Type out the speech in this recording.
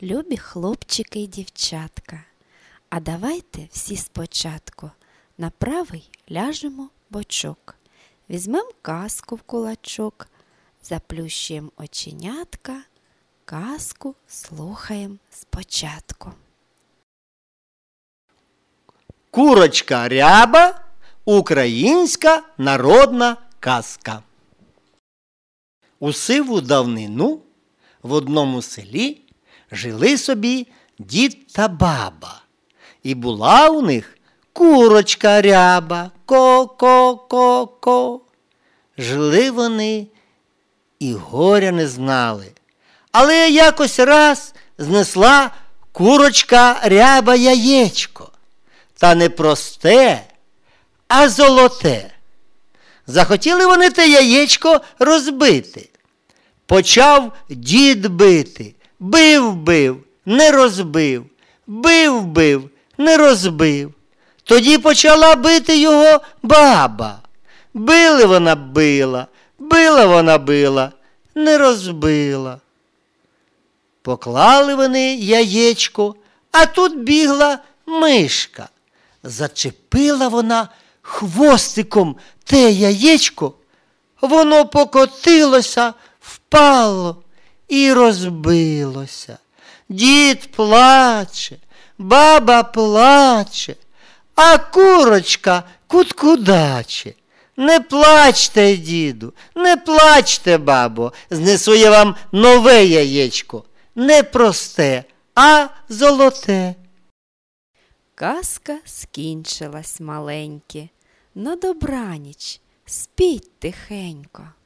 Любі хлопчики й дівчатка, а давайте всі спочатку на правий ляжемо бочок, візьмем казку в кулачок, заплющуємо оченятка, казку слухаємо спочатку. Курочка ряба – українська народна казка. У сиву давнину в одному селі жили собі дід та баба. І була у них курочка ряба, ко-ко-ко-ко. Жили вони і горя не знали. Але якось раз знесла курочка ряба яєчко. Та не просте, а золоте. Захотіли вони те яєчко розбити. Почав дід бити. Бив, не розбив. Бив, не розбив. Тоді почала бити його баба. Била вона била, не розбила. Поклали вони яєчко, а тут бігла мишка. Зачепила вона хвостиком те яєчко, воно покотилося, впало і розбилося. Дід плаче, баба плаче, а курочка куткудаче. Не плачте, діду, не плачте, бабо, знесу я вам нове яєчко. Не просте, а золоте. Казка скінчилась маленькі. На добраніч, спіть тихенько.